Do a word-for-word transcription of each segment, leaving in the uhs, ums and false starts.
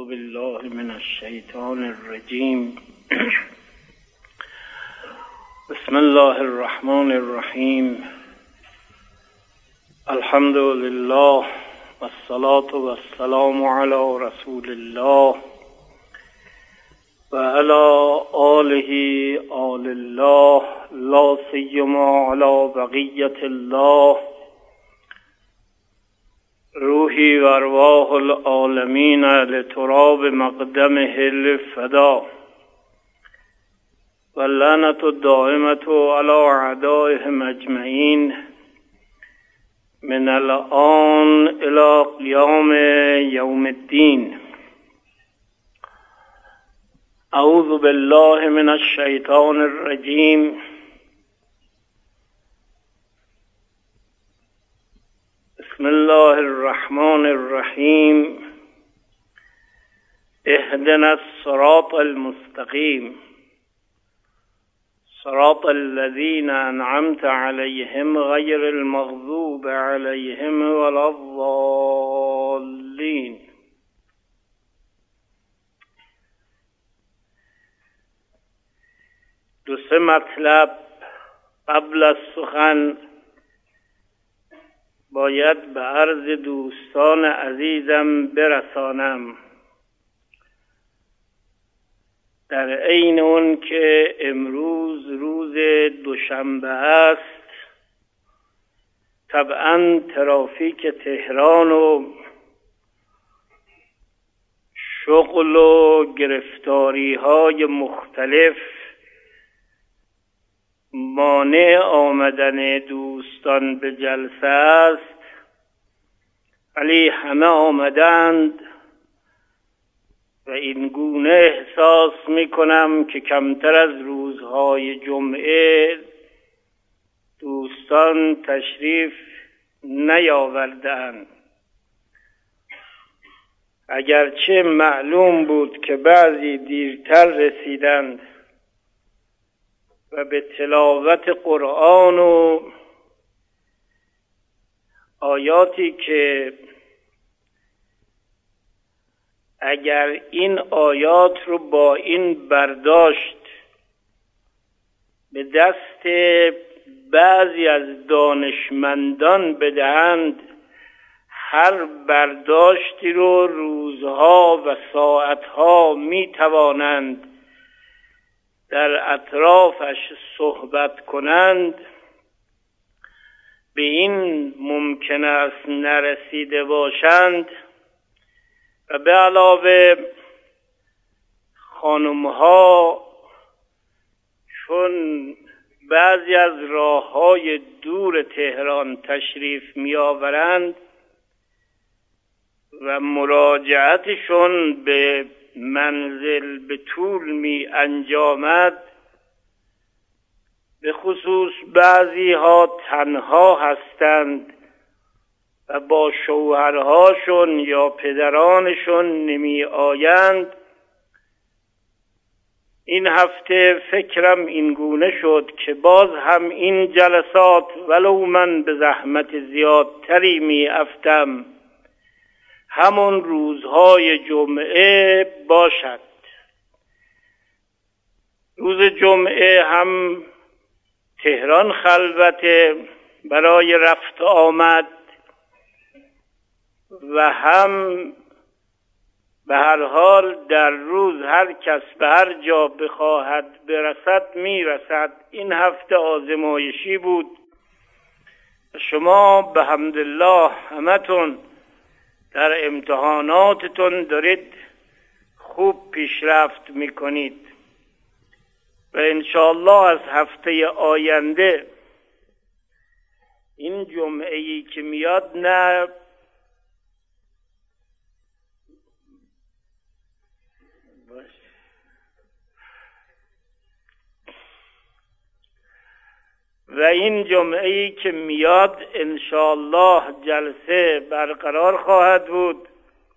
بالله من الشیطان الرجیم. بسم الله الرحمن الرحیم. الحمد لله والصلاة والسلام علی رسول الله و علی آله آل الله لا سیما علی بقیة الله. روحی و ارواح العالمین لتراب مقدمه الفدا و لعنت الدائمة علی اعدائهم اجمعین من الآن الى قیام یوم الدین. اعوذ بالله من الشیطان الرجیم. بسم الله الرحمن الرحیم. اهدنا الصراط المستقیم صراط الذين أنعمت عليهم غير المغضوب عليهم ولا الضالين. دو سه مطلب قبل از سخن باید به عرض دوستان عزیزم برسانم، در عین اون که امروز روز دوشنبه است. طبعا ترافیک تهران و شغل و گرفتاری های مختلف مانع آمدن دوستان به جلسه است، ولی همه آمدند و این گونه احساس می کنم که کمتر از روزهای جمعه دوستان تشریف نیاوردند. اگرچه معلوم بود که بعضی دیرتر رسیدند و به تلاوت قرآن و آیاتی که اگر این آیات رو با این برداشت به دست بعضی از دانشمندان بدهند، هر برداشتی رو روزها و ساعتها می توانند در اطرافش صحبت کنند، به این ممکن است نرسیده باشند. و به علاوه خانمها چون بعضی از راه‌های دور تهران تشریف می آورند و مراجعتشون به منزل به طول می انجامد، به خصوص بعضی ها تنها هستند و با شوهرهاشون یا پدرانشون نمی آیند. این هفته فکرم این گونه شد که باز هم این جلسات ولو من به زحمت زیادتری می افتم همون روزهای جمعه باشد. روز جمعه هم تهران خلوته برای رفت آمد و هم به هر حال در روز هر کس به هر جا بخواهد برسد میرسد. این هفته آزمایشی بود. شما به حمدالله همتون در امتحاناتتون دارید خوب پیشرفت میکنید و انشاءالله از هفته آینده این جمعه‌ای که میاد نه و این جمعه‌ای که میاد انشاءالله جلسه برقرار خواهد بود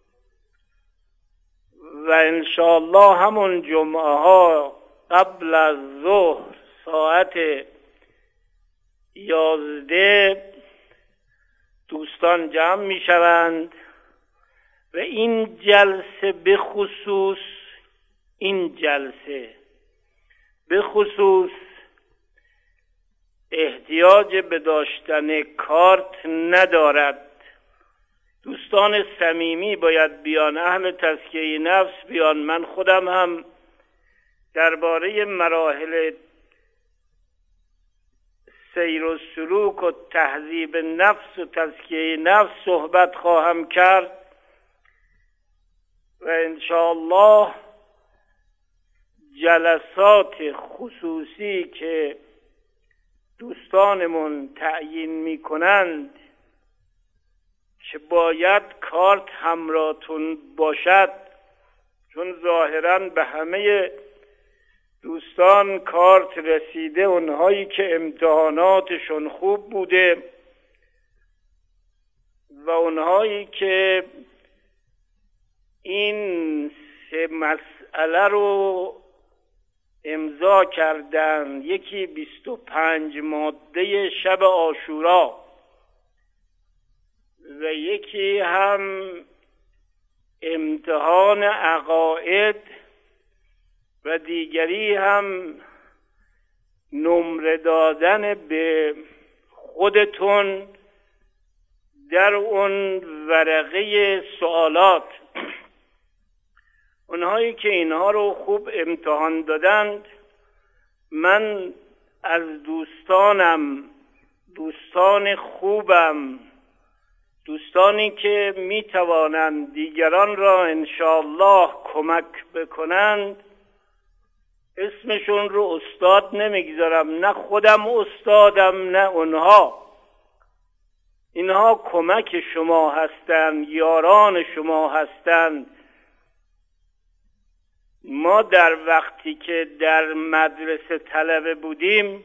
و انشاءالله همون جمعه ها قبل از ظهر ساعت یازده دوستان جمع می شوند و و این جلسه به خصوص این جلسه به خصوص احتیاج به داشتن کارت ندارد. دوستان صمیمی باید بیان، اهل تزکیه نفس بیان. من خودم هم درباره مراحل سیر و سلوک و تهذیب نفس و تزکیه نفس صحبت خواهم کرد و انشاءالله جلسات خصوصی که دوستانمون تعیین می کنند که باید کارت همراهتون باشد، چون ظاهراً به همه دوستان کارت رسیده، اونهایی که امتحاناتشون خوب بوده و اونهایی که این سه مسئله رو امضا کردن، یکی بیست و پنج ماده شب عاشورا و یکی هم امتحان عقاید و دیگری هم نمره دادن به خودتون در اون ورقه سوالات. اونهایی که اینها رو خوب امتحان دادند، من از دوستانم، دوستان خوبم، دوستانی که می توانند دیگران را انشاءالله کمک بکنند، اسمشون رو استاد نمیگذارم، نه خودم استادم نه اونها. اینها کمک شما هستند، یاران شما هستند. ما در وقتی که در مدرسه طلبه بودیم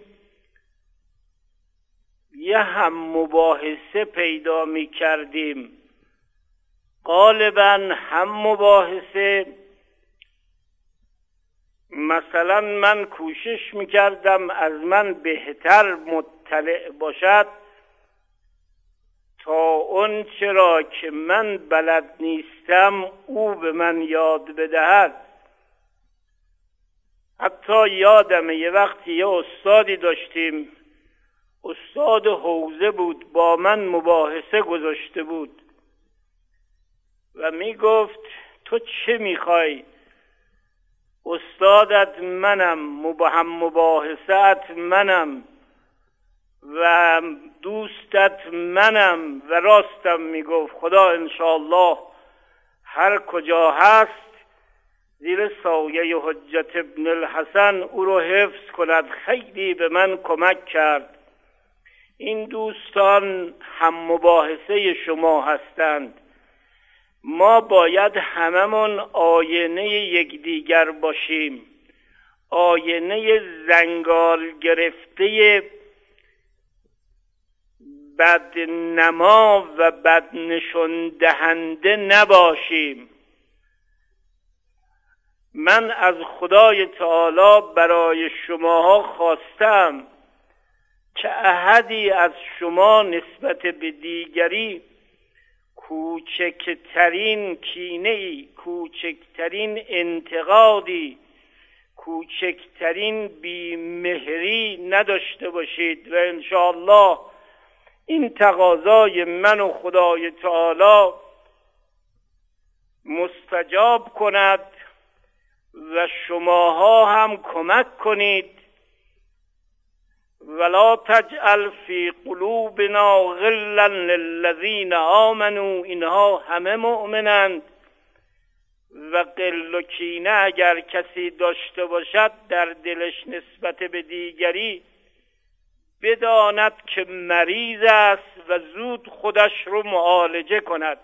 یه هم مباحثه پیدا می کردیم، غالبا هم مباحثه. مثلا من کوشش می کردم از من بهتر مطلع باشد تا اون چرا که من بلد نیستم او به من یاد بدهد. حتی یادمه یه وقتی یه استادی داشتیم، استاد حوزه بود، با من مباحثه گذاشته بود و می گفت تو چه میخوای؟ استادت منم، هم مباحثت منم و دوستت منم. و راستم می گفت. خدا انشاءالله هر کجا هست زیر سایه حجت ابن الحسن او رو حفظ کند. خیلی به من کمک کرد. این دوستان هم مباحثه شما هستند. ما باید هممون آینه یکدیگر باشیم، آینه زنگار گرفته بدنما و بدنشون دهنده نباشیم. من از خدای تعالی برای شماها خواستم که احدی از شما نسبت به دیگری کوچکترین کینه‌ای، کوچکترین انتقادی، کوچکترین بیمهری نداشته باشید و انشاءالله این تقاضای من و خدای تعالی مستجاب کند و شماها هم کمک کنید. ولا تجعل فی قلوبنا غلا للذین آمنوا، اینها همه مؤمنند و غل و کینه اگر کسی داشته باشد در دلش نسبت به دیگری، بداند که مریض است و زود خودش رو معالجه کند.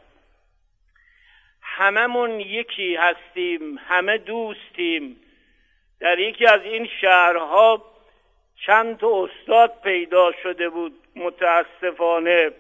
هممون یکی هستیم، همه دوستیم. در یکی از این شهرها چند تا استاد پیدا شده بود متاسفانه.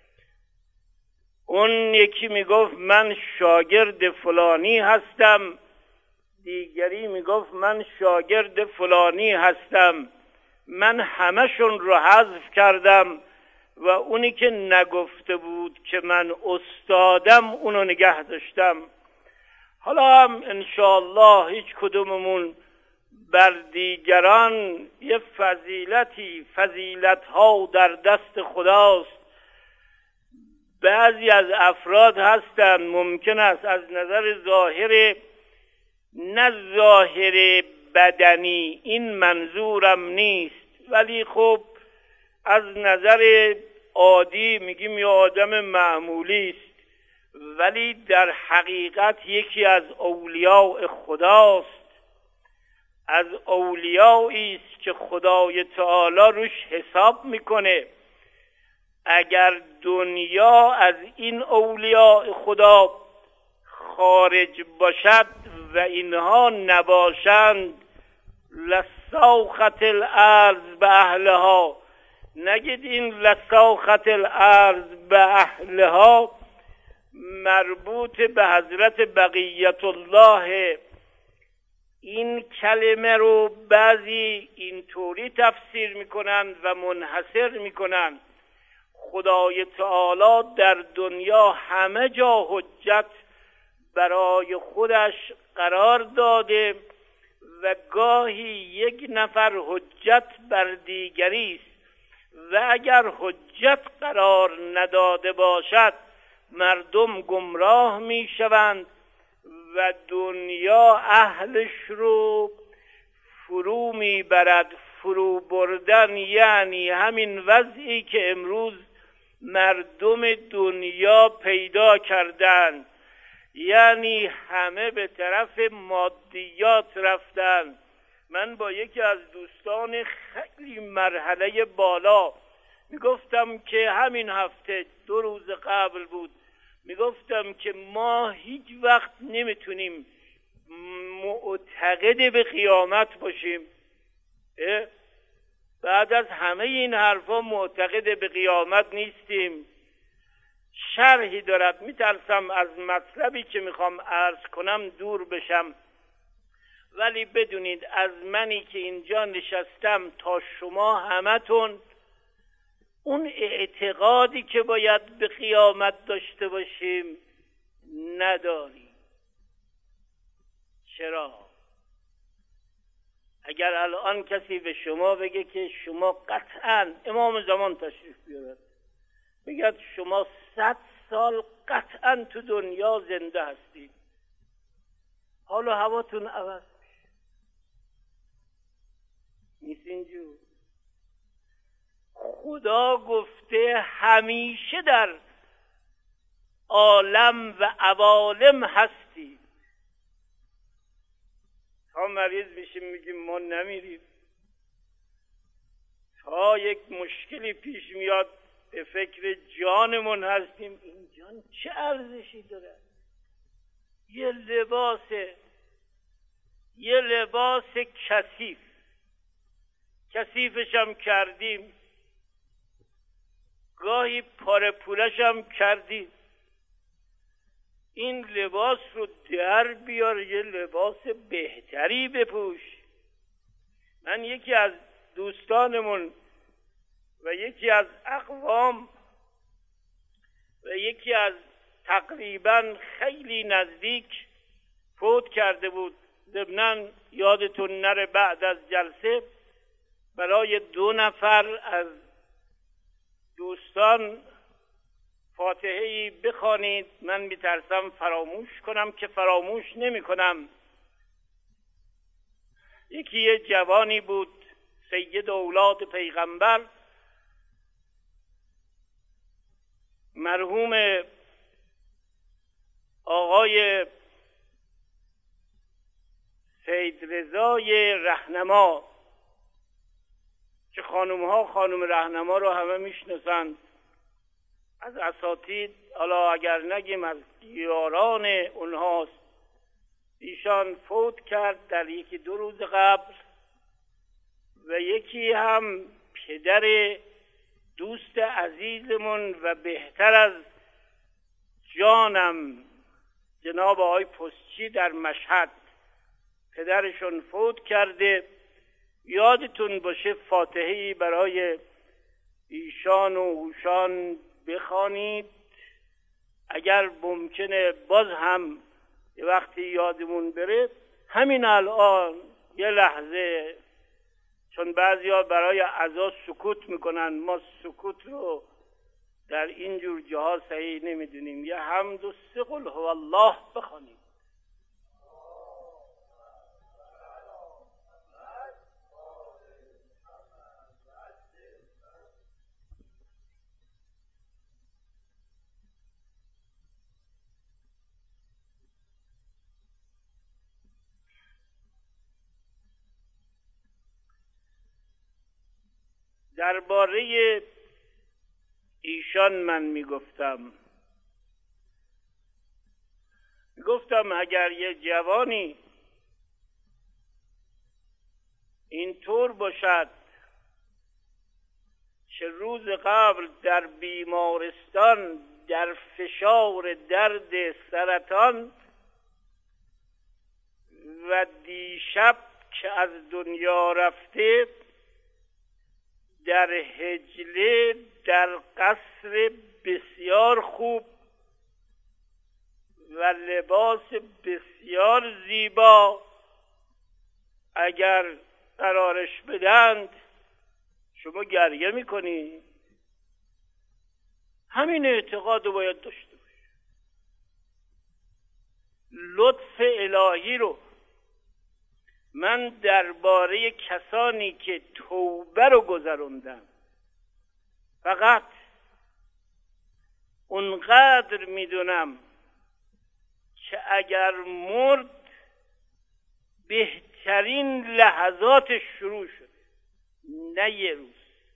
اون یکی میگفت من شاگرد فلانی هستم، دیگری میگفت من شاگرد فلانی هستم. من همشون رو حذف کردم و اونی که نگفته بود که من استادم اونو نگه داشتم. حالا هم انشاءالله هیچ کدوممون بر دیگران یه فضیلتی فضیلت‌ها در دست خداست. بعضی از افراد هستن ممکن است از نظر ظاهر، نه ظاهر بدنی، این منظورم نیست، ولی خب از نظر عادی میگیم یه آدم معمولی است، ولی در حقیقت یکی از اولیاء خداست، از اولیایی است که خدای تعالی روش حساب میکنه. اگر دنیا از این اولیاء خدا خارج باشد و اینها نباشند، لساخت الارض به اهلها. نگید این لساخت الارض به اهلها مربوط به حضرت بقیت الله. این کلمه رو بعضی اینطوری تفسیر میکنند و منحصر میکنند. خدای تعالی در دنیا همه جا حجت برای خودش قرار داده و گاهی یک نفر حجت بر دیگری است و اگر حجت قرار نداده باشد مردم گمراه می شوند و دنیا اهلش رو فرو می برد. فرو بردن یعنی همین وضعی که امروز مردم دنیا پیدا کردن، یعنی همه به طرف مادیات رفتن. من با یکی از دوستان خیلی مرحله بالا میگفتم که همین هفته دو روز قبل بود، میگفتم که ما هیچ وقت نمیتونیم معتقد به قیامت باشیم. بعد از همه این حرفا معتقد به قیامت نیستیم. شرحی دارد، میترسم از مطلبی که میخوام عرض کنم دور بشم، ولی بدونید از منی که اینجا نشستم تا شما همتون اون اعتقادی که باید به قیامت داشته باشیم نداریم. چرا؟ اگر الان کسی به شما بگه که شما قطعاً امام زمان تشریف بیارد، بگه شما صد سال قطعاً تو دنیا زنده هستید، حالا هواتون عوض میشه، نیست اینجور. خدا گفته همیشه در عالم و عوالم هستید. تا مریض میشیم میگیم ما نمیریم، تا یک مشکلی پیش میاد به فکر جانمون هستیم. این جان چه ارزشی داره؟ یه لباسه، یه لباس کثیف، کثیفش هم کردیم، گاهی پاره پولش هم کردیم. این لباس رو در بیار، یه لباس بهتری بپوش. من یکی از دوستانمون و یکی از اقوام و یکی از تقریبا خیلی نزدیک فوت کرده بود. ضمناً یادتون نره بعد از جلسه برای دو نفر از دوستان فاتحه‌ای بخوانید. من میترسم فراموش کنم که فراموش نمی کنم. یکی یه جوانی بود، سید اولاد پیغمبر، مرحوم آقای سید رضای رهنما که خانم ها خانم رهنما رو همه میشناسند از اساتید، حالا اگر نگیم از یاران اونهاست. ایشان فوت کرد در یکی دو روز قبل و یکی هم پدر دوست عزیزمون و بهتر از جانم جناب آقای پستچی در مشهد، پدرشون فوت کرده. یادتون باشه فاتحه‌ای برای ایشان و اوشان بخوانید. اگر ممکنه باز هم یه وقتی یادمون بره، همین الان یه لحظه، چون بعضیا برای عزا سکوت میکنن، ما سکوت رو در این جور جاها صحیح نمیدونیم، یه حمد و سه قل هو الله بخوانیم. درباره ایشان من میگفتم میگفتم اگر یه جوانی اینطور باشد چه روز قبل در بیمارستان در فشار درد سرطان و دیشب که از دنیا رفته در حجله در قصر بسیار خوب و لباس بسیار زیبا اگر قرارش بدند شما گریه میکنی؟ همین اعتقاد رو باید داشته باشی. لطف الهی رو من درباره کسانی که توبه رو گذروندن فقط اونقدر میدونم که اگر مرد بهترین لحظاتش شروع شده، نه یه روز،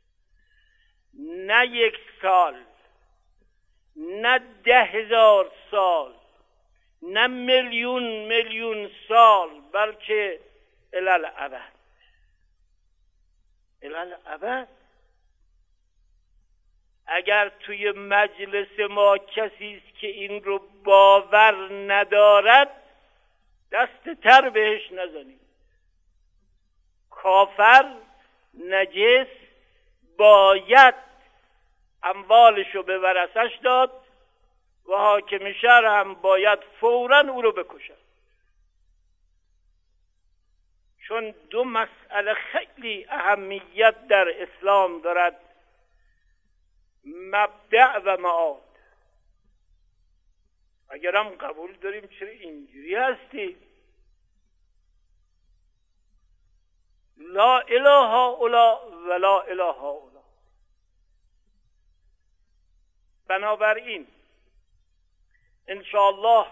نه یک سال، نه ده هزار سال، نه میلیون میلیون سال، بلکه الالعبد. الالعبد. اگر توی مجلس ما کسی است که این رو باور ندارد دست تر بهش نزنید. کافر نجس باید اموالشو به ورثش داد و حاکم شهر هم باید فوراً او رو بکشد. چون دو مسئله خیلی اهمیت در اسلام دارد، مبدأ و معاد. اگرم قبول داریم چرا اینجوری هستی؟ لا اله هؤلاء و لا اله هؤلاء. بنابراین انشاءالله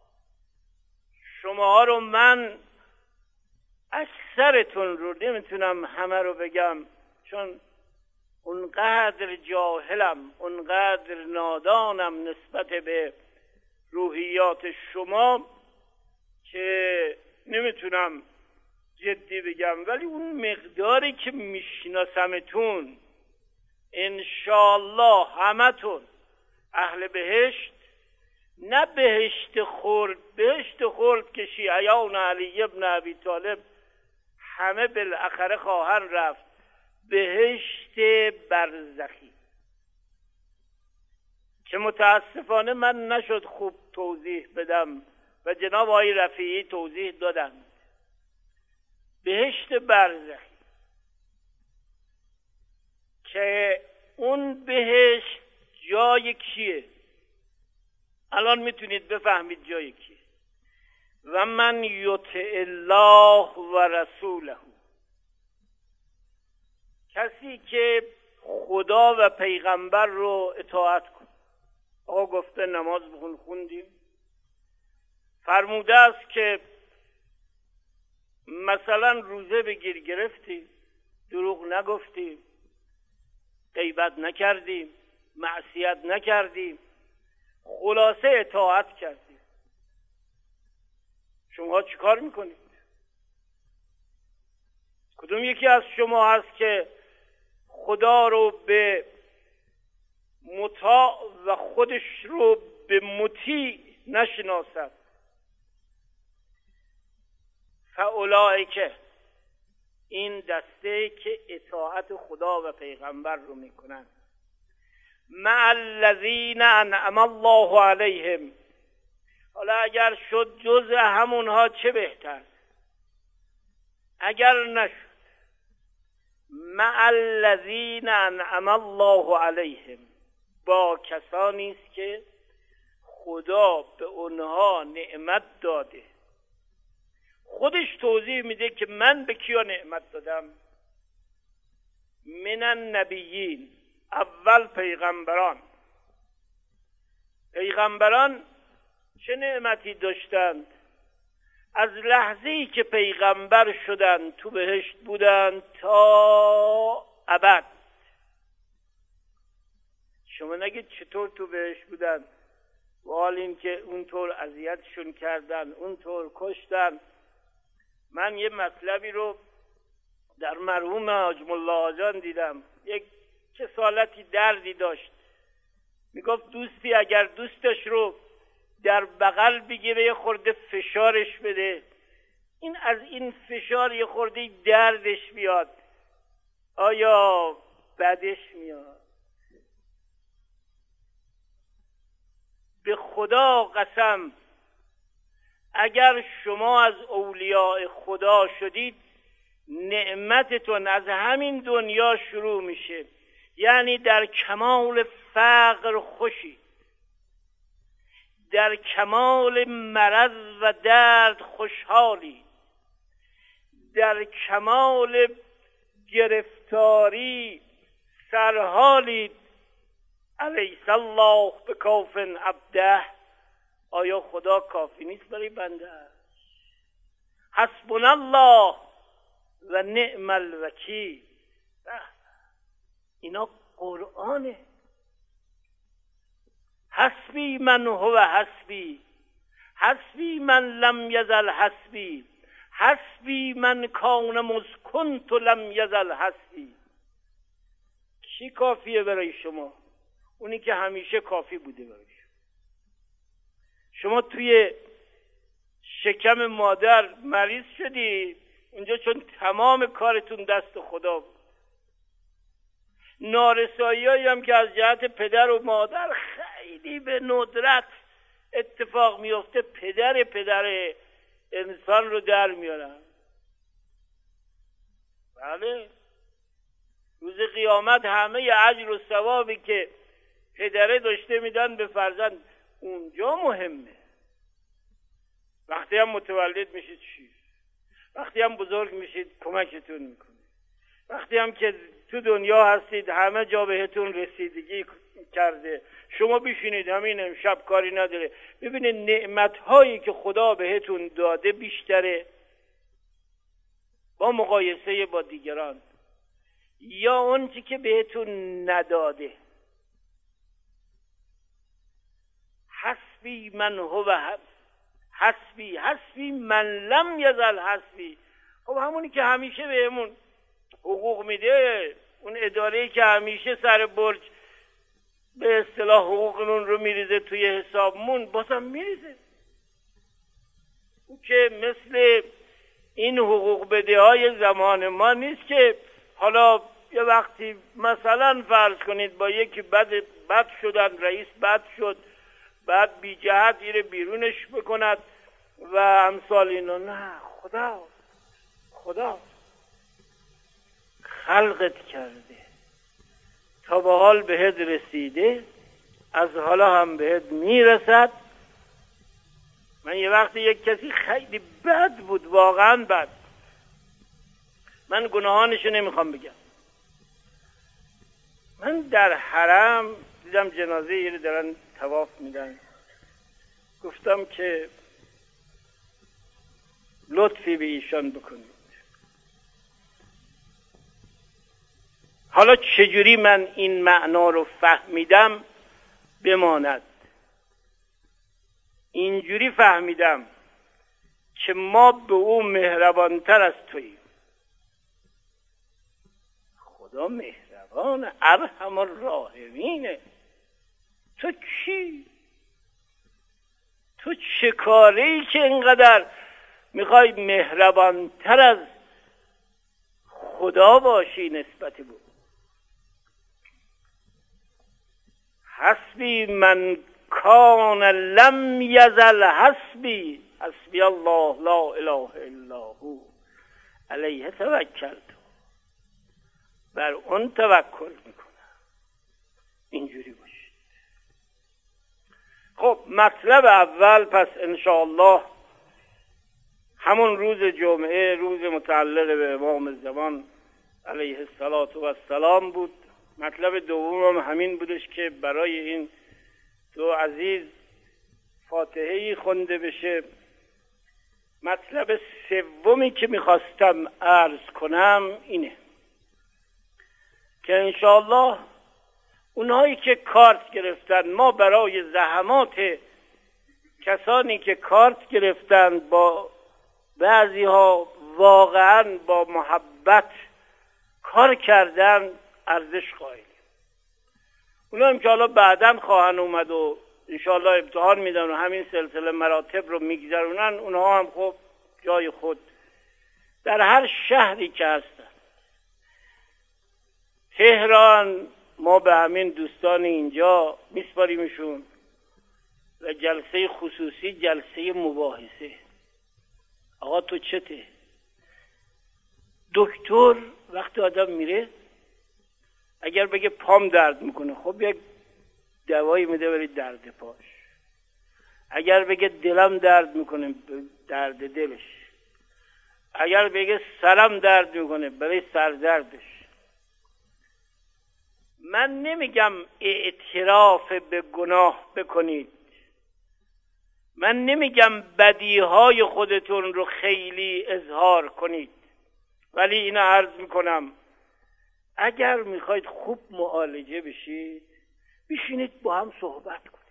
شما رو من اکثرتون رو نمیتونم همه رو بگم، چون اونقدر جاهلم، اونقدر نادانم نسبت به روحیات شما که نمیتونم جدی بگم، ولی اون مقداری که میشناسمتون انشاءالله همتون اهل بهشت، نه بهشت خلد، بهشت خلد که شیعیان علی ابن ابی طالب همه بالاخره خواهند رفت، بهشت برزخی که متاسفانه من نشد خوب توضیح بدم و جناب آقای رفیعی توضیح دادن. بهشت برزخی که اون بهشت جای کیه؟ الان میتونید بفهمید جای کیه. و من یطع الله و رسوله، کسی که خدا و پیغمبر رو اطاعت کن. آقا گفته نماز بخون، خوندیم. فرموده است که مثلا روزه بگیر، گرفتی، دروغ نگفتی، غیبت نکردیم، معصیت نکردیم، خلاصه اطاعت کردیم. شما چی کار میکنید؟ کدوم یکی از شما هست که خدا رو به مطاع و خودش رو به مطیع نشناسد؟ فاولئک، این دسته که اطاعت خدا و پیغمبر رو میکنن. مع الذین انعم الله علیهم. حالا اگر شد جز همونها چه بهتر، اگر نشد مع الذین انعم الله علیهم، با کسانی است که خدا به اونها نعمت داده. خودش توضیح میده که من به کیا نعمت دادم. من النبیین، اول پیغمبران. پیغمبران چه نعمتی داشتند؟ از لحظه‌ای که پیغمبر شدند تو بهشت بودند تا ابد. شما نگید چطور تو بهشت بودند، و حال این که اونطور اذیتشون کردن، اونطور کشتن. من یه مطلبی رو در مرحوم حاجم الله آجان دیدم، یک کسالتی دردی داشت. میگفت دوستی اگر دوستش رو در بغل بگیره یه خورده فشارش بده، این از این فشار یه خورده دردش بیاد، آیا بدش میاد؟ به خدا قسم اگر شما از اولیاء خدا شدید، نعمتتون از همین دنیا شروع میشه. یعنی در کمال فقر خوشی، در کمال مرض و درد خوشحالی، در کمال گرفتاری سرحالی. الیس الله بکاف عبده، آیا خدا کافی نیست برای بنده؟ حسبنا الله و نعم الوکیل. اینا قرآنه. حسبی من هو حسبی، حسبی من لم یزل حسبی، حسبی من کان مسکنت لم یزل حسبی. کی کافیه برای شما؟ اونی که همیشه کافی بوده برای شما. شما توی شکم مادر مریض شدی، اونجا چون تمام کارتون دست خدا بود. نارسایی هم که از جهت پدر و مادر خیلی به ندرت اتفاق میفته، پدر پدر انسان رو در میارن. بله، روز قیامت همه اجر و ثوابی که پدره داشته میدن به فرزند. اونجا مهمه. وقتی هم متولد میشید چی؟ وقتی هم بزرگ میشید کمکتون میکنه. وقتی هم که تو دنیا هستید همه جا بهتون رسیدگی کرده، شما بشینید همین امشب کاری نداره. ببینید نعمت هایی که خدا بهتون داده بیشتره با مقایسه با دیگران، یا اون چی که بهتون نداده. حسبی من هو حسبی، حسبی من لم یزل حسبی. خب همونی که همیشه بهمون حقوق میده، اون اداره‌ای که همیشه سر برج به اصطلاح حقوقمون رو میریزه توی حسابمون، بازم میریزه. او که مثل این حقوق بده های زمان ما نیست که حالا یه وقتی مثلا فرض کنید با یکی بد بد شدن، رئیس بد شد، بعد بی جهت ایره بیرونش بکند و امثال اینا. نه، خدا خدا خلقت کرده، تا به حال بهت رسیده، از حالا هم بهت میرسد. من یه وقتی یک کسی خیلی بد بود، واقعا بد، من گناهانشو نمیخوام بگم. من در حرم دیدم جنازه یه رو دارن طواف میدن، گفتم که لطفی به ایشان بکنید. حالا چجوری من این معنا رو فهمیدم بماند. اینجوری فهمیدم که ما به او مهربانتر از توییم. خدا مهربان، ارحم الراحمینه. تو کی؟ تو چه کاری که اینقدر میخوای مهربانتر از خدا باشی نسبت به او؟ حسبی من کان لم یزل حسبی حسبی الله لا اله الا هو علیه توکلت، بر اون توکل میکنم. اینجوری باشید. خب مطلب اول پس انشاءالله همون روز جمعه، روز متعلق به امام زمان علیه السلام بود. مطلب دوم هم همین بودش که برای این دو عزیز فاتحه‌ای خونده بشه. مطلب سومی که میخواستم عرض کنم اینه که انشاءالله اونهایی که کارت گرفتن، ما برای زحمات کسانی که کارت گرفتن با بعضی ها واقعا با محبت کار کردن ارزش قائلیم. اونا هم که حالا بعداً خواهن اومد و انشاءالله امتحان میدن و همین سلسله مراتب رو میگذرونن، اونها هم خب جای خود در هر شهری که هستن. تهران ما به همین دوستان اینجا میسپاریمشون و جلسه خصوصی جلسه مباحثه. آقا تو چته؟ دکتر وقتی آدم میره اگر بگه پام درد میکنه، خب یک دوایی میده برای درد پاش. اگر بگه دلم درد میکنه، درد دلش. اگر بگه سرم درد میکنه، برای سردردش. من نمیگم اعتراف به گناه بکنید، من نمیگم بدیهای خودتون رو خیلی اظهار کنید، ولی اینو عرض میکنم اگر میخواید خوب معالجه بشید بشینید با هم صحبت کنید.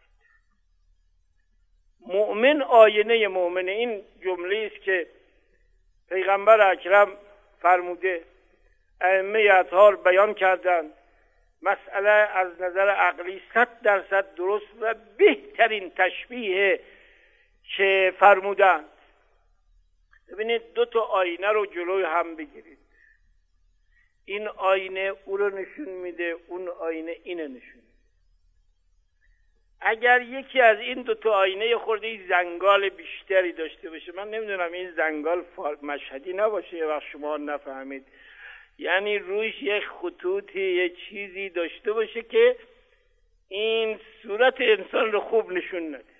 مؤمن آینه مؤمنه. این جمله است که پیغمبر اکرم فرموده، ائمه اطهار بیان کردند. مسئله از نظر عقلی صد درصد درست و بهترین تشبیه که فرمودند. ببینید دو تا آینه رو جلوی هم بگیرید. این آینه او رو نشون میده، اون آینه اینو نشون میده. اگر یکی از این دو تا آینه خورده زنگال بیشتری داشته باشه، من نمیدونم این زنگال مشهدی نباشه یه وقت شما نفهمید، یعنی روش یک خطوطی یه چیزی داشته باشه که این صورت انسان رو خوب نشون نده،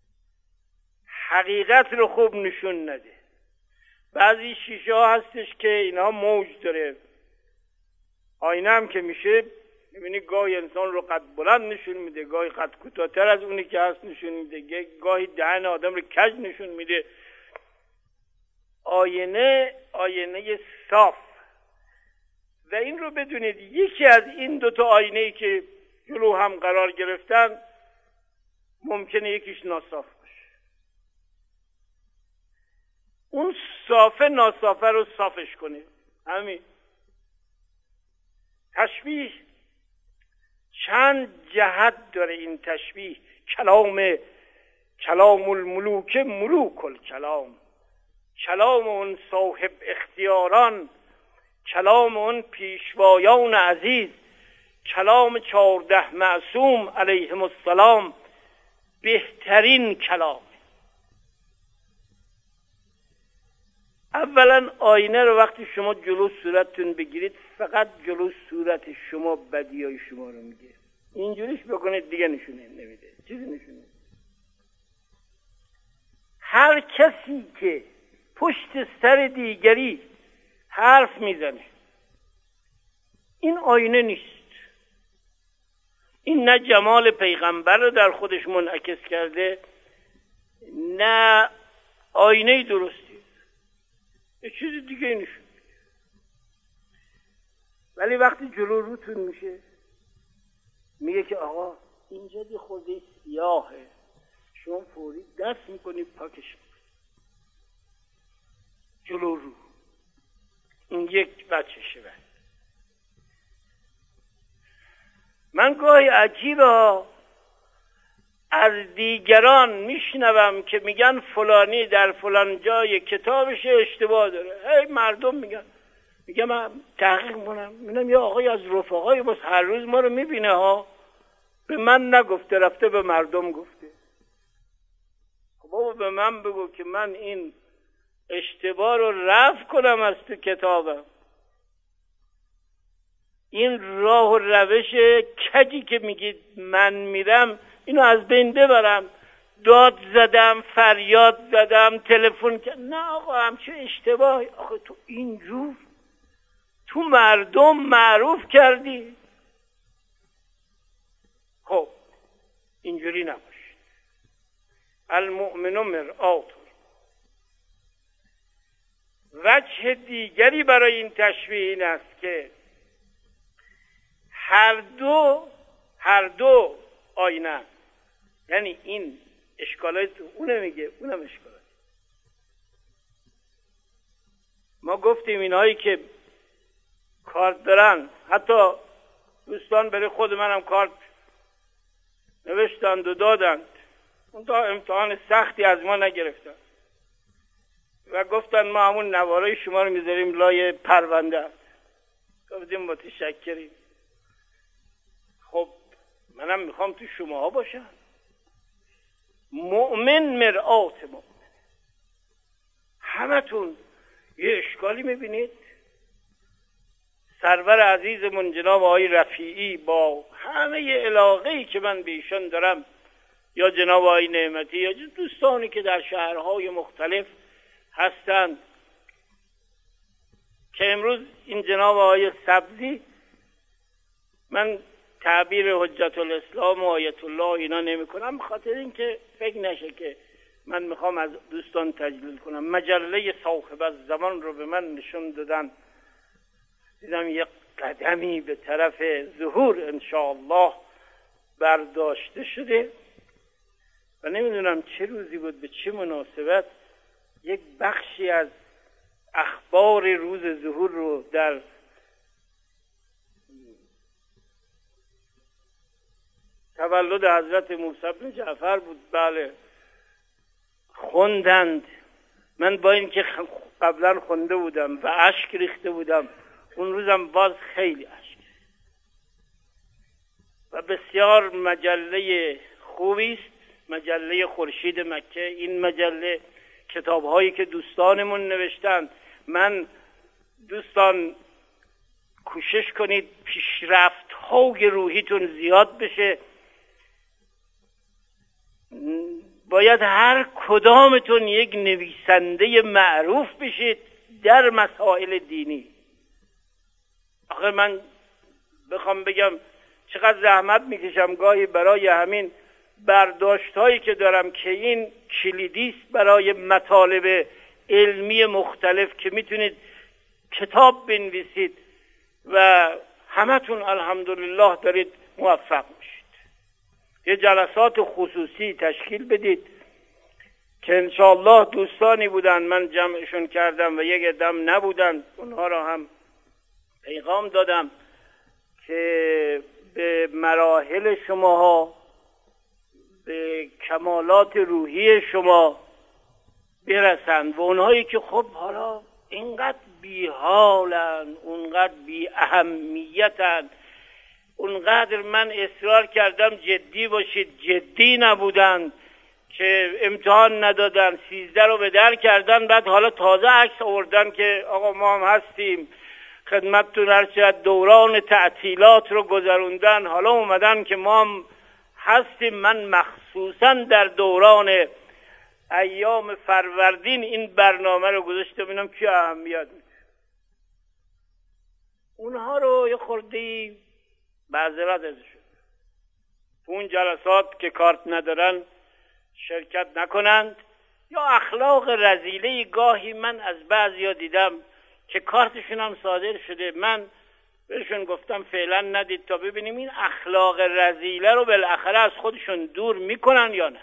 حقیقت رو خوب نشون نده. بعضی شیشه ها هستش که اینها موج داره. آینه هم که میشه میبینی گاهی انسان رو قد بلند نشون میده، گاهی قد کوتاه‌تر از اونی که هست نشون میده، گاهی دهن آدم رو کج نشون میده. آینه آینه صاف. و این رو بدونید یکی از این دوتا آینه‌ای که جلو هم قرار گرفتن ممکنه یکیش ناصاف باشه. اون صافه ناصافه رو صافش کنه. همین تشبیه چند جهت داره. این تشبیه کلام کلام الملوک ملوک الکلام، کلام اون صاحب اختیاران، کلام اون پیشوایان عزیز، کلام چهارده معصوم علیهم السلام بهترین کلام. اولا آینه رو وقتی شما جلو صورتتون بگیرید فقط جلو صورت شما بدیای شما رو میگه. اینجوریش بکنید دیگه نشونه نمیده، چیزی نشونه. هر کسی که پشت سر دیگری حرف میزنه این آینه نیست. این نه جمال پیغمبر رو در خودش منعکس کرده، نه آینه درستی، یه چیز دیگه نشون. ولی وقتی جلو روتون میشه میگه که آقا اینجا دی خورده سیاهه، شما فوری دست میکنی پاکش میکنی جلو رو. این یک بچه شبه. من گاهی عجیبه از دیگران میشنوم که میگن فلانی در فلان جای کتابش اشتباه داره. هی مردم میگن، میگم من تحقیق کنم، میگم یا آقای از رفقای بس هر روز ما رو میبینه ها، به من نگفته، رفته به مردم گفته. خب بابا به من بگو که من این اشتباه رو رفع کنم از تو کتابم. این راه و روش کجی که میگید من میرم اینو از بین ببرم. داد زدم، فریاد زدم، تلفن کردم، نه آقا همچه اشتباهی. آقا تو اینجور تو مردم معروف کردی. خب اینجوری نباشید. المؤمن مرآت. وجه دیگری برای این تشبیه این است که هر دو هر دو آینه، یعنی این اشکالات اونه میگه، اونم اشکالات. ما گفتیم اینهایی که کارت دارن، حتی دوستان برای خود منم کارت نوشتند و دادند، اون تا امتحان سختی از ما نگرفتن و گفتن ما همون نوارای شما رو میذاریم لای پرونده. گفتیم متشکریم. خب منم میخوام تو شماها باشم. مؤمن مرآت مؤمن. همتون یه اشکالی میبینید. سرور عزیزمون جناب آقای رفیعی با همه علاقه‌ای که من به ایشان دارم، یا جناب آقای نعمتی یا دوستانی که در شهرهای مختلف هستند، که امروز این جناب آقای سبزی، من تعبیر حجت الاسلام و آیت الله اینا نمی کنم، بخاطر اینکه فکر نشه که من میخوام از دوستان تجلیل کنم. مجله صاحب الزمان رو به من نشون دادن، دیدم یک قدمی به طرف ظهور انشاءالله برداشته شده و نمیدونم چه روزی بود، به چه مناسبت یک بخشی از اخبار روز ظهور رو در تولد حضرت موسی بن جعفر بود، بله، خوندند. من با اینکه قبلا خونده بودم و اشک ریخته بودم، اون روزم باز خیلی اشک و بسیار مجله خوبی است، مجله خورشید مکه. این مجله کتاب‌هایی که دوستانمون نوشتن، من دوستان کوشش کنید پیشرفت‌های روحیتون زیاد بشه. باید هر کدامتون یک نویسنده معروف بشید در مسائل دینی. آخه من بخوام بگم چقدر زحمت میکشم گاهی برای همین برداشت هایی که دارم که این کلیدی است برای مطالب علمی مختلف که میتونید کتاب بنویسید و همتون الحمدلله دارید موفق میشید. یه جلسات خصوصی تشکیل بدید که انشاءالله دوستانی بودن، من جمعشون کردم و یک عدم نبودن، اونها را هم پیغام دادم که به مراحل شماها، به کمالات روحی شما برسند و اونهایی که خب حالا اینقدر بی حالن، اونقدر بی اهمیتن، اونقدر من اصرار کردم جدی باشید، جدی نبودن، که امتحان ندادن، سیزده رو به در کردن، بعد حالا تازه عکس آوردن که آقا ما هم هستیم خدمتتون، هرچه دوران تعطیلات رو گذروندن، حالا اومدن که ما هم هستیم. من مخصوصا در دوران ایام فروردین این برنامه رو گذاشتم، ببینم کی اهمیت میده. اونها رو یه خورده معذرت ازشون تو اون جلسات که کارت ندارن شرکت نکنند، یا اخلاق رذیله گاهی من از بعضیا دیدم که کارتشون هم صادر شده، من بهشون گفتم فعلا ندید تا ببینیم این اخلاق رذیله رو بالاخره از خودشون دور میکنن یا نه.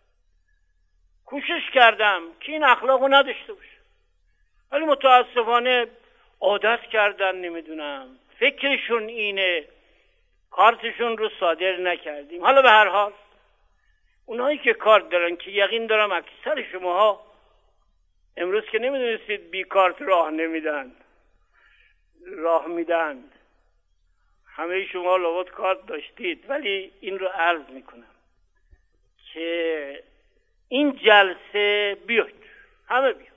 کوشش کردم که این اخلاق رو نداشته باشه، ولی متاسفانه عادت کردن، نمیدونم فکرشون اینه، کارتشون رو صادر نکردیم. حالا به هر حال اونایی که کارت دارن، که یقین دارم اکثر شماها امروز که نمیدونستید بی کارت راه نمیدن، راه میدن، همه شما لابد کار داشتید، ولی این رو عرض میکنم که این جلسه بیاید، همه بیاید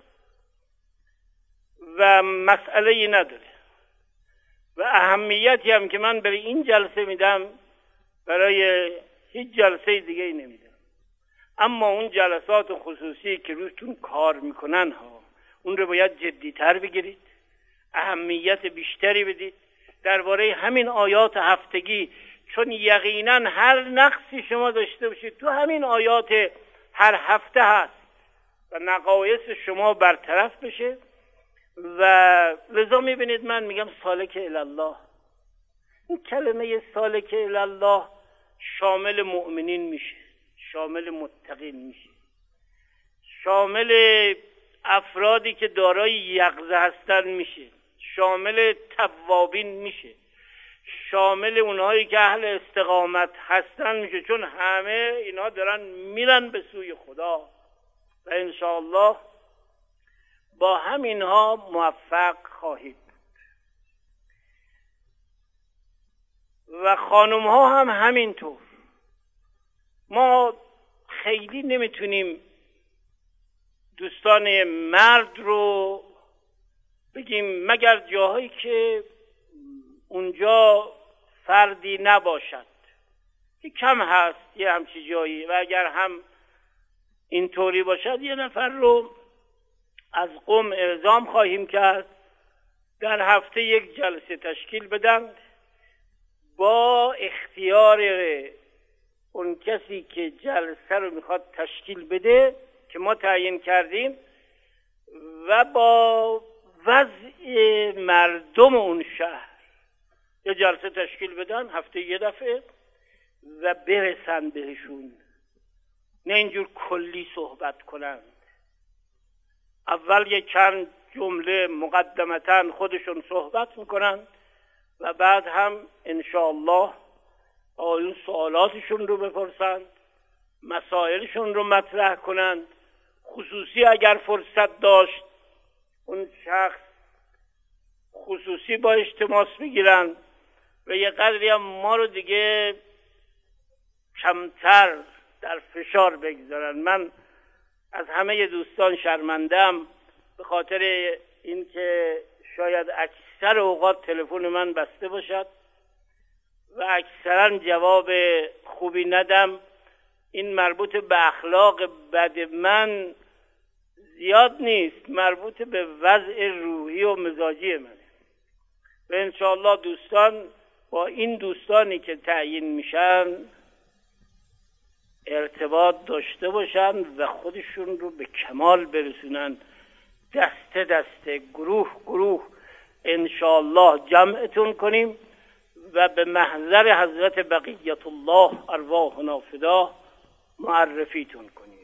و مسئله ای نداره و اهمیتی هم که من برای این جلسه میدم برای هیچ جلسه دیگه ای نمیدم. اما اون جلسات خصوصی که روشتون کار میکنن ها، اون رو باید جدیتر بگیرید، اهمیت بیشتری بدید درباره همین آیات هفتگی، چون یقینا هر نقصی شما داشته باشید تو همین آیات هر هفته هست و نقایص شما برطرف بشه. و لذا میبینید من میگم سالک الله. این کلمه سالک الله شامل مؤمنین میشه، شامل متقین میشه، شامل افرادی که دارای یقظه هستن میشه، شامل توابین میشه، شامل اونهایی که اهل استقامت هستن میشه، چون همه اینا دارن میرن به سوی خدا و انشاءالله با همینها موفق خواهید بود. و خانم ها هم همینطور. ما خیلی نمیتونیم دوستان مرد رو بگیم مگر جاهایی که اونجا فردی نباشد، که کم هست یه همچی جایی، و اگر هم اینطوری باشد یه نفر رو از قم اعزام خواهیم کرد در هفته یک جلسه تشکیل بدن با اختیار اون کسی که جلسه رو میخواد تشکیل بده که ما تعیین کردیم و با وضع مردم اون شهر یه جلسه تشکیل بدن هفته یه دفعه و برسن بهشون، نه اینجور کلی صحبت کنن. اول یک چند جمله مقدمتاً خودشون صحبت میکنن و بعد هم انشاءالله آیون سوالاتشون رو بپرسند، مسائلشون رو مطرح کنند. خصوصی اگر فرصت داشت اون شخص خصوصی با التماس بگیرن و یه قدری هم ما رو دیگه کمتر در فشار بگذارن. من از همه دوستان شرمندم به خاطر اینکه شاید اکثر اوقات تلفن من بسته باشد و اکثرا جواب خوبی ندم. این مربوط به اخلاق بد من زیاد نیست، مربوط به وضع روحی و مزاجی منه و انشاءالله دوستان با این دوستانی که تعیین میشن ارتباط داشته باشن و خودشون رو به کمال برسونن، دسته دسته، گروه گروه انشاءالله جمعتون کنیم و به محضر حضرت بقیت الله ارواحنا فدا معرفیتون کنیم.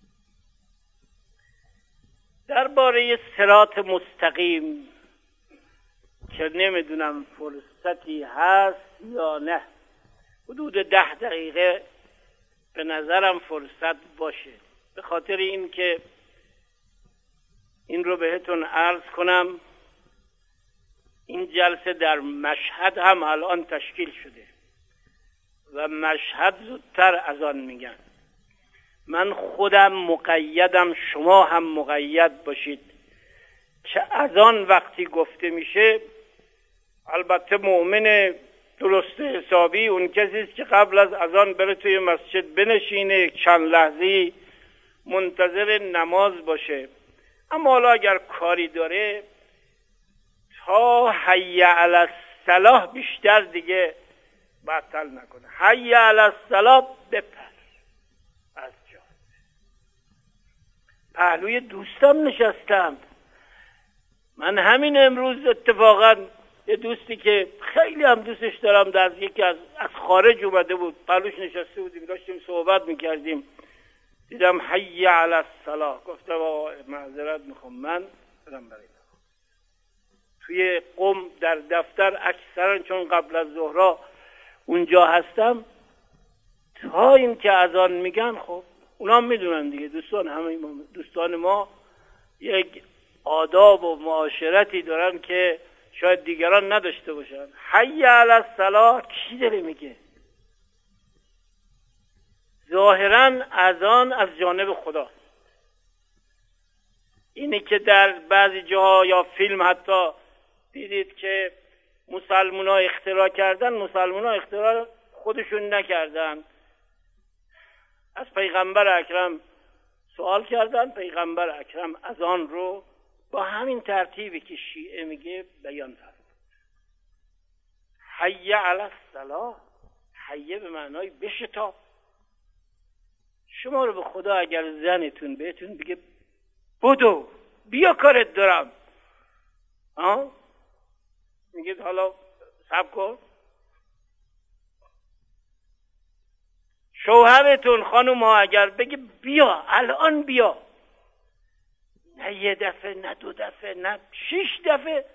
درباره صراط مستقیم که نمیدونم فرصتی هست یا نه، حدود ده دقیقه به نظرم فرصت باشه، به خاطر این که این رو بهتون عرض کنم. این جلسه در مشهد هم الان تشکیل شده و مشهد زودتر از آن میگن. من خودم مقیدم، شما هم مقید باشید که از آن وقتی گفته میشه، البته مؤمن درست حسابی اون کسی است که قبل از اذان بره توی مسجد بنشینه چند لحظه منتظر نماز باشه. اما حالا اگر کاری داره تا حی علی الصلاح بیشتر دیگه بطل نکنه. حی علی الصلاح بپر از جا. پهلوی دوستم نشستم من همین امروز اتفاقا یه دوستی که خیلی هم دوستش دارم در یکی از از خارج اومده بود، پهلوش نشسته بودیم داشتیم صحبت میکردیم، دیدم حی علی الصلاح، گفتم آقا معذرت میخوام من برم برای توی قم در دفتر اکثرا چون قبل از ظهرا اونجا هستم تا این که اذان میگن خب اونا میدونن دیگه، دوستان همه دوستان ما یک آداب و معاشرتی دارن که شاید دیگران نداشته باشن. حی علی الصلاة کی داره میگه؟ ظاهراً اذان از جانب خداست. اینی که در بعضی جاها یا فیلم حتی دیدید که مسلمان ها اختراع کردن، مسلمان ها اختراع خودشون نکردن، از پیغمبر اکرم سوال کردن، پیغمبر اکرم اذان رو با همین ترتیبی که شیعه میگه بیان فرمود. حی علی الصلاة، حی به معنای بشتاب. شما رو به خدا اگر زنتون بهتون بگه بدو بیا کارت دارم، ها میگید حالا صبر کن. شوهرتون خانم ها اگر بگه بیا الان بیا، نه یه دفعه نه دو دفعه نه شش دفعه،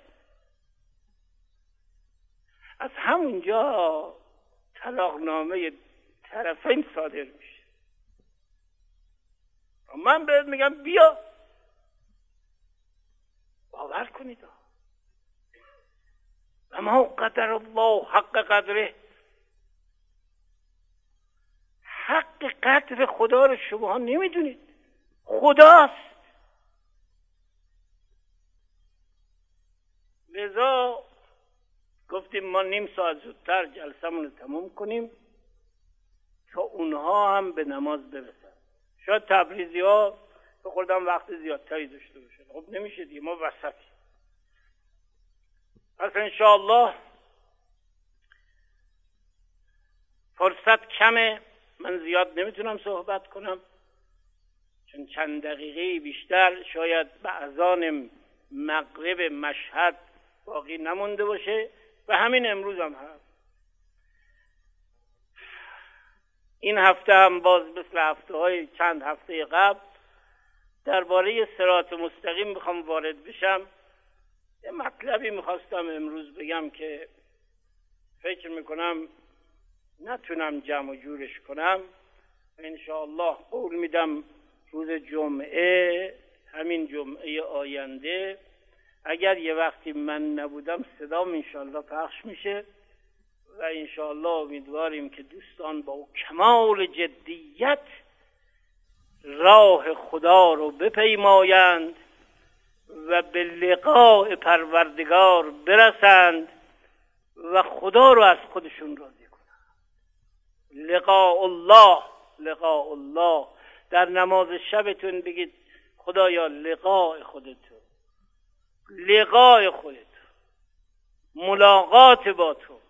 از همونجا طلاقنامه طرفین صادر میشه. من بهت میگم بیا، باور کنید. اما قدر الله حق قدره، حق قدر خدا رو شما نمیدونید، خداست. لذا گفتیم ما نیم ساعت زودتر جلسمون رو تموم کنیم تا اونها هم به نماز برسن. شاید تبریزی ها به خودم وقت زیادتری داشته باشن، خب نمیشه دیگه، ما وسطی. پس انشاءالله فرصت کمه، من زیاد نمیتونم صحبت کنم چون چند دقیقه بیشتر شاید به اذان مغرب مشهد باقی نمونده باشه و همین امروز هم هست. این هفته هم باز مثل هفته های چند هفته قبل درباره صراط مستقیم میخوام وارد بشم. یه مطلبی میخواستم امروز بگم که فکر میکنم نتونم جمع و جورش کنم. انشاءالله قول میدم روز جمعه، همین جمعه آینده، اگر یه وقتی من نبودم صدام انشاءالله پخش میشه و انشاءالله امیدواریم که دوستان با کمال جدیت راه خدا رو بپیمایند و به لقاء پروردگار برسند و خدا رو از خودشون راضی کنند. لقاء الله، لقاء الله. در نماز شبتون بگید خدایا لقاء خودتون، لقاء خودتون، ملاقات با تو.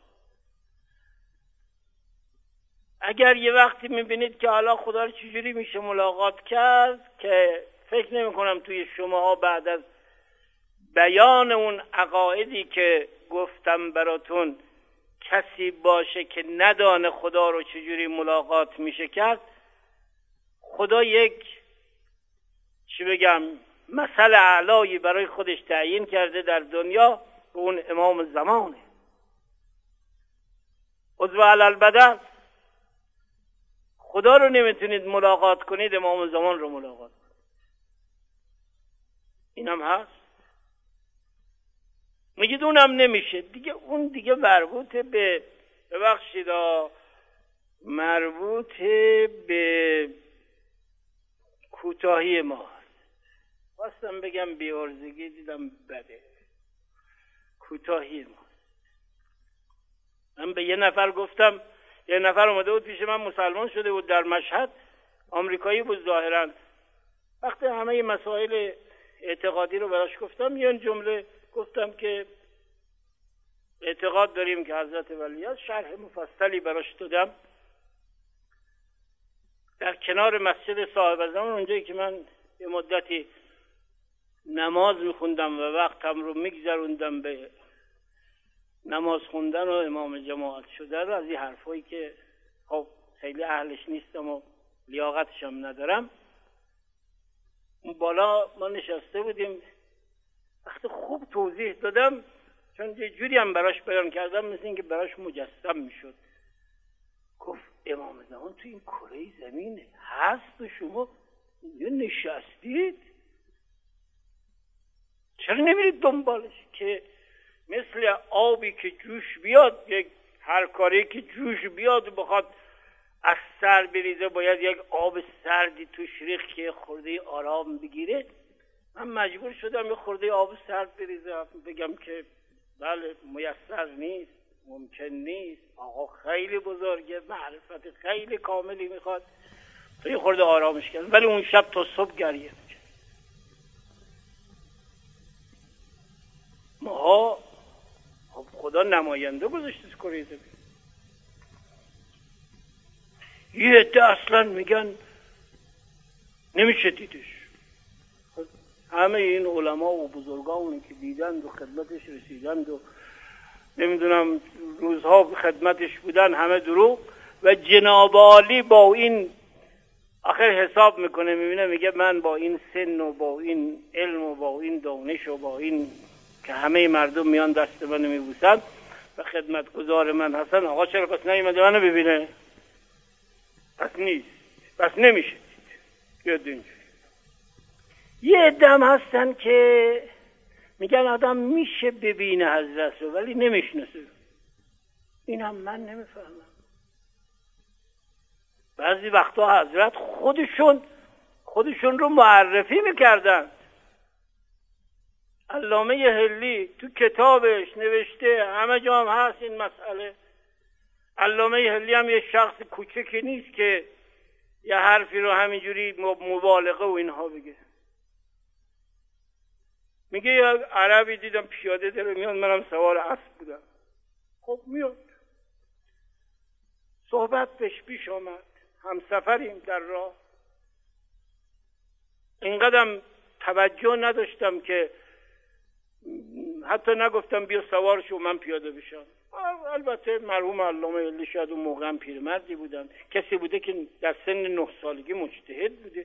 اگر یه وقتی میبینید که حالا خدا رو چجوری میشه ملاقات کرد، که فکر نمی کنم توی شماها بعد از بیان اون عقایدی که گفتم براتون کسی باشه که ندانه خدا رو چجوری ملاقات میشه کرد. خدا یک چی بگم مثل اعلایی برای خودش تعیین کرده در دنیا و اون امام زمانه. عضو علی البدن. خدا رو نمیتونید ملاقات کنید، امام زمان رو ملاقات کنید. اینم هست. میگید اونم نمیشه دیگه، اون دیگه مربوط به ببخشید مربوط به کوتاهی ما. خواستم بگم بیارزگی، دیدم بده. کوتاهی ما. من به یه نفر گفتم، یه نفر اومده بود پیش من، مسلمان شده بود در مشهد، آمریکایی بود ظاهرا. وقتی همه مسائل اعتقادی رو براش گفتم، یه جمله گفتم که اعتقاد داریم که حضرت ولی است، شرح مفصلی براش دادم در کنار مسجد صاحب زمان، اونجایی که من یه مدتی نماز میخوندم و وقتم رو میگذروندم به نماز خوندن و امام جماعت شده رو، از این حرفایی که خب خیلی اهلش نیستم و لیاقتش هم ندارم. اون بالا ما نشسته بودیم، وقتی خوب توضیح دادم، چون یه جوری هم براش بیان کردم مثل این که براش مجسم میشد. گفت امام زمان تو این کره زمینه هست و شما اینجا نشستید، چرا نمیرید دنبالش؟ که مثل آبی که جوش بیاد، یک هر کاری که جوش بیاد بخواد از سر بریزه باید یک آب سردی توش ریخت که خورده آرام بگیره. من مجبور شدم یه خورده آب سرد بریزم، بگم که بله میسر نیست، ممکن نیست، آقا خیلی بزرگه، معرفت خیلی کاملی میخواد، تو یه خورده آرامش کرد. ولی اون شب تا صبح گریه میکرد. ماها خدا نماینده گذاشته کره زمین. یه عده اصلا میگن نمیشه دیدش. همه این علما و بزرگانی که دیدند و خدمتش رسیدند و نمیدونم روزها خدمتش بودن همه دروغ. و جناب عالی با این آخر حساب میکنه، میبینه میگه من با این سن و با این علم و با این دانش و با این که همه مردم میان دست منو میبوسن و خدمتگزار من هستن، آقا چرا پس نیومده منو ببینه؟ پس نیست، پس نمیشه. یاد اینجوری یه عدم هستن که میگن آدم میشه ببینه حضرت رو ولی نمیشناسه. این هم من نمیفهمم. بعضی وقتا حضرت خودشون خودشون رو معرفی میکردن. علامه حلی تو کتابش نوشته، همه جا هم هست این مسئله. علامه حلی هم یه شخص کوچکی نیست که یه حرفی رو همینجوری مبالغه و اینها بگه. میگه یه عربی دیدم پیاده داره میاد، منم سوار اسب بودم. خب میاد صحبت بهش پیش آمد، همسفریم در راه. اینقدرم توجه نداشتم که حتی نگفتم بیا سوار شو من پیاده بشم. البته مرحوم علامه حلی شاید اون موقع هم پیرمردی بودن، کسی بوده که در سن نه سالگی مجتهد بوده.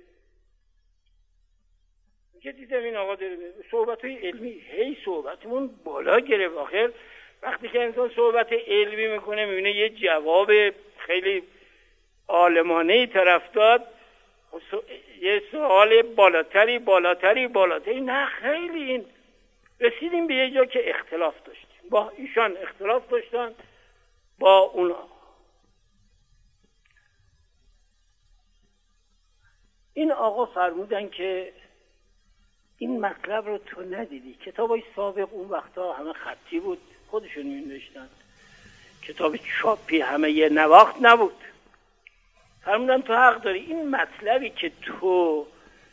که دیدم این آقا داره صحبت های علمی، هی صحبتمون بالا گرفت. آخر وقتی که انسان صحبت علمی میکنه میبینه یه جواب خیلی عالمانه‌ای طرف داد، یه سوال بالاتری بالاتری بالاتری، نه خیلی این رسیدیم به یه جا که اختلاف داشتیم. با ایشان اختلاف داشتن با اونا. این آقا فرمودن که این مطلب رو تو ندیدی. کتابای سابق اون وقتا همه خطی بود، خودشون می‌نوشتن، کتاب چاپی همه یه نواخت نبود. فرمودن تو حق داری، این مطلبی که تو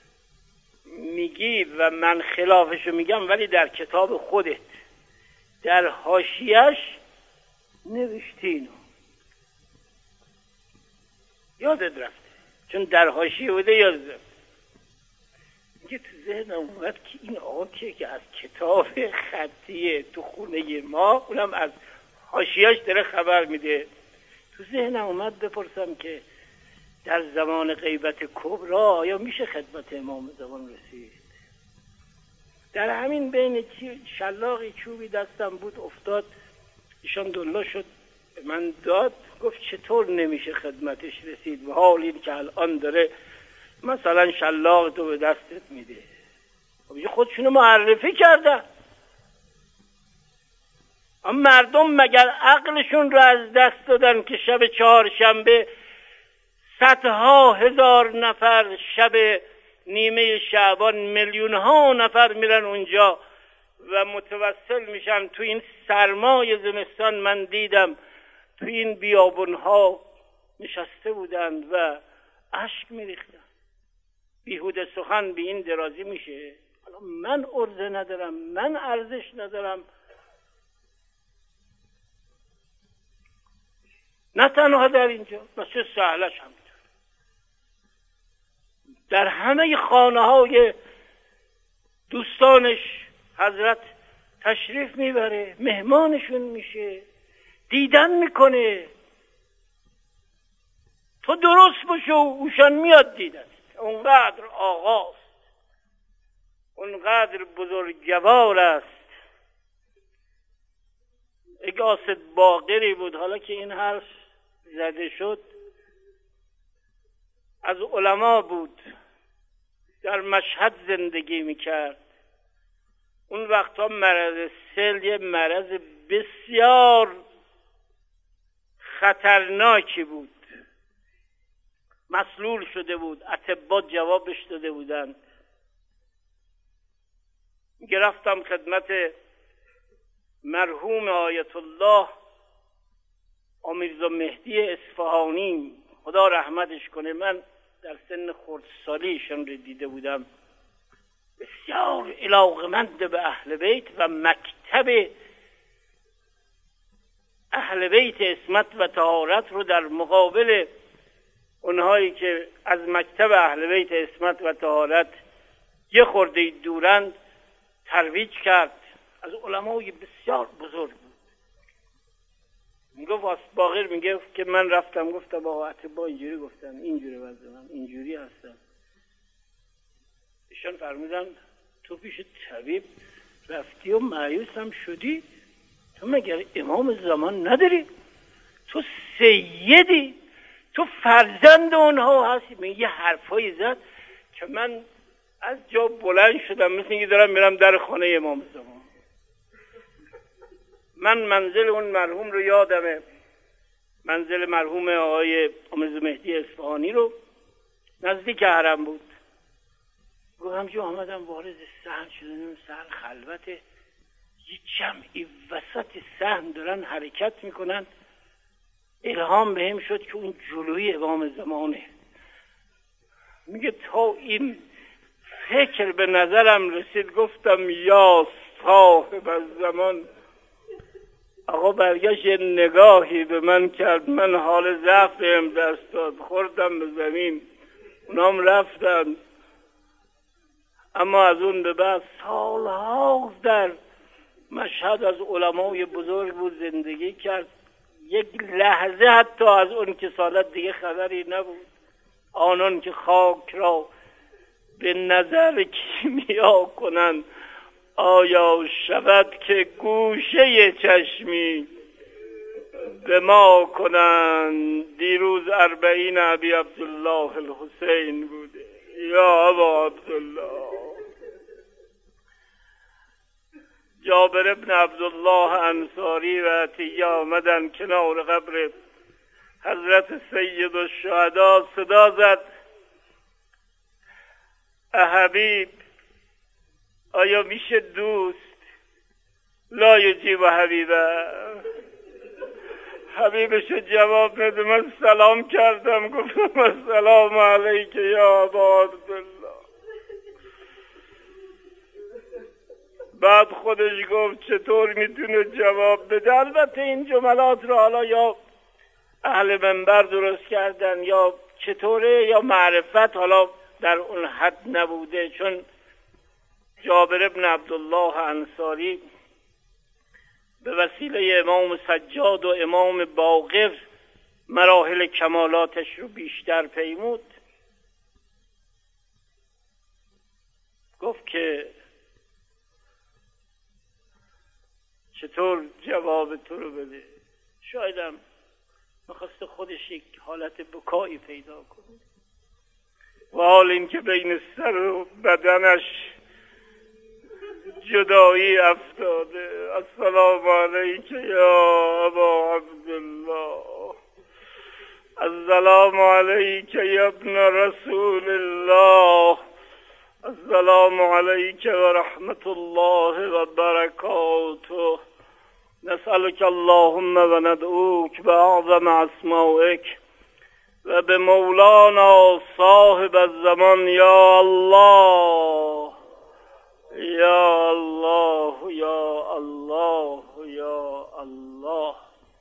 میگی و من خلافشو میگم ولی در کتاب خودت در حاشیه‌اش نوشتی اینو، یادت رفته چون در حاشیه بوده یادت رفته. میگه تو ذهنم اومد که این آقا که از کتاب خطیه تو خونه ما، اونم از حاشیه‌اش داره خبر میده. تو ذهنم اومد بپرسم که در زمان غیبت کبرا آیا میشه خدمت امام زمان رسید؟ در همین بین شلاقی چوبی دستم بود افتاد، ایشان دلا شد به من داد، گفت چطور نمیشه خدمتش رسید و حالی که الان داره مثلا شلاق تو به دستت میده. خب خودشونو معرفی کردن. اما مردم مگر عقلشون رو از دست دادن که شب چهارشنبه صدها هزار نفر شب نیمه شعبان میلیون ها نفر میرن اونجا و متوسل میشن؟ تو این سرمای زمستان من دیدم تو این بیابون ها نشسته بودند و اشک میریختن. بیهوده سخن به این درازی میشه؟ حالا من عرضه ندارم، من ارزش ندارم، نه تنها در اینجا، مسجد سهلش هم در همه خانه های دوستانش حضرت تشریف میبره، مهمانشون میشه، دیدن میکنه. تو درست باشو اوشان میاد دیدن. اونقدر آقاست، اونقدر بزرگوار است. اگاست باقری بود، حالا که این حرف زده شد، از علما بود، در مشهد زندگی میکرد. اون وقتا مرض سل یه مرض بسیار خطرناکی بود، مسلول شده بود، اطباء جوابش داده بودن. گرفتم خدمت مرحوم آیت الله امیرزا مهدی اصفهانی، خدا رحمتش کنه. من در سن خردسالی ایشان رو دیده بودم، بسیار علاقمند به اهل بیت و مکتب اهل بیت عصمت و طهارت رو در مقابل اونهایی که از مکتب اهل بیت عصمت و طهارت یه خورده دورند ترویج کرد. از علمای بسیار بزرگ بود. میگه واسباغر میگه که من رفتم گفتم آقا اتباع اینجوری گفتن، اینجوری وضع من اینجوری هستم. ایشان فرمودن تو پیش طبیب رفتی و مایوس هم شدی؟ تو مگر امام زمان نداری؟ تو سیدی، تو فرزند اونها هستی. میگه یه حرفایی زد که من از جا بلند شدم، مثل اینکه دارم میرم در خانه امام زمان. من منزل اون مرحوم رو یادمه، منزل مرحوم آقای امیرزا مهدی اصفهانی رو نزدیک حرم بود. گفتم جو آمدم وارد صحن شدم، صحن خلوته، یه جمعی وسط صحن دارن حرکت میکنن. الهام بهم شد که اون جلوی امام زمانه. میگه تا این فکر به نظرم رسید گفتم یا صاحب الزمان. آقا برگشت یه نگاهی به من کرد، من حال ضعف بهم دست داد، خوردم به زمین، اونام رفتن. اما از اون به بعد سالها در مشهد از علمای بزرگ بود زندگی کرد. یک لحظه حتی از اون کسالت دیگه خبری نبود. آنان که خاک را به نظر کیمیا کنند، آیا شود که گوشه چشمی به ما کنند. دیروز اربعین ابی عبدالله الحسین بوده. یا ابا عبدالله. جابر ابن عبدالله انصاری و عطیه آمدن کنار قبر حضرت سید الشهدا، صدا زد حبیب آیا میشه دوست؟ لا یجیب حبیبه. حبیبش جواب نده. من سلام کردم، گفتم السلام علیک یا ابا عبدالله. بعد خودش گفت چطور میتونه جواب بده. البته این جملات رو حالا یا اهل منبر درست کردن یا چطوره، یا معرفت حالا در اون حد نبوده. چون جابر ابن عبدالله انصاری به وسیله امام سجاد و امام باقر مراحل کمالاتش رو بیشتر پیمود. گفت که چطور جواب تو رو بده. شایدم میخواست خودش یک حالت بکایی پیدا کنه، و حال این که بین سر و بدنش جدایی افتاده. السلام علیک یا ابا عبدالله. السلام علیک یا ابن رسول الله. السلام علیک و رحمت الله و برکاته. نسألك اللهم و ندعوک به اعظم اسمائک و به مولانا صاحب الزمان. یا الله یا الله یا الله یا الله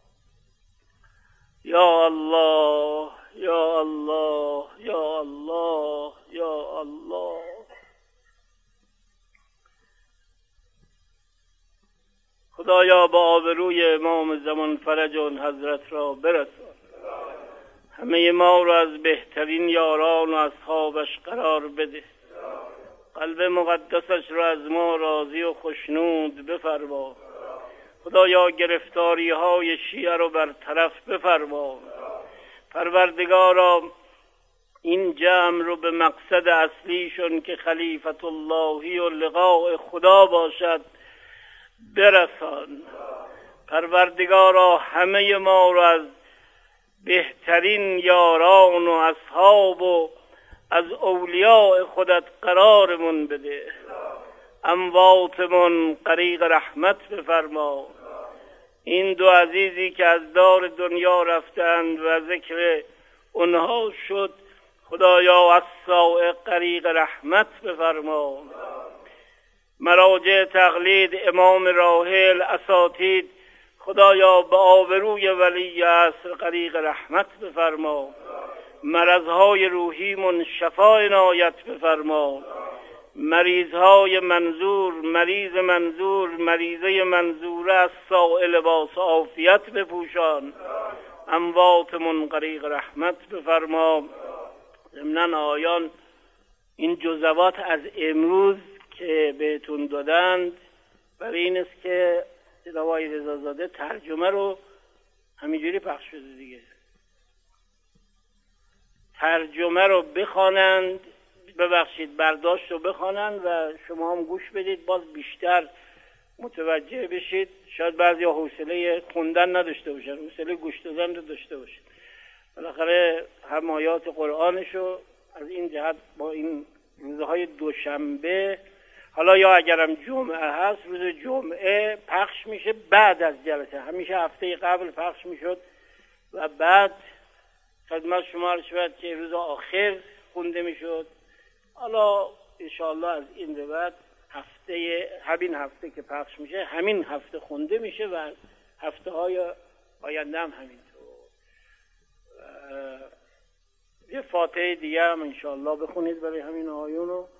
یا الله یا الله یا الله یا الله. خدایا با آبروی امام زمان فرج آن حضرت را برسان. همه ما را از بهترین یاران و اصحابش قرار بده. قلب مقدسش را از ما راضی و خوشنود بفرما. خدایا گرفتاری های شیعه رو برطرف بفرما. پروردگارا این جمع رو به مقصد اصلیشون که خلیفت اللهی و لقاء خدا باشد برسان. پروردگارا همه ما رو از بهترین یاران و اصحاب و از اولیاء خودت قرارمون بده. امواتمون غریق رحمت بفرما. این دو عزیزی که از دار دنیا رفتند و ذکر اونها شد، خدایا از صاعق غریق رحمت بفرما. مراجع تقلید، امام راحل، اساتید، خدایا به آبروی ولی عصر غریق رحمت بفرما. مرضهای روحیمون شفا عنایت بفرما. مریضهای منظور، مریض منظور، مریضه منظوره از سائل لباس عافیت بپوشان. امواتمون غریق رحمت بفرما. ضمناً آیان این جزوات از امروز که بهتون دادند برای این است که جناب آقای رضازاده ترجمه رو همینجوری پخش شده دیگه، ترجمه رو بخوانند، ببخشید برداشت رو بخوانند و شما هم گوش بدید، باز بیشتر متوجه بشید. شاید بعضی حوصله خوندن نداشته باشن، حوصله گوش دادن رو داشته باشید. بالاخره هم آیات قرآنشو از این جهت با این روزهای دوشنبه، حالا یا اگرم جمعه هست روز جمعه پخش میشه بعد از جلسه، همیشه هفته قبل پخش میشد و بعد خدمت شما عرض شود که روز آخر خونده میشد. حالا انشاءالله از این به بعد هفته همین هفته که پخش میشه همین هفته خونده میشه و هفته های آینده هم همینطور. یه فاتحه دیگه هم انشاءالله بخونید برای همین آیون رو.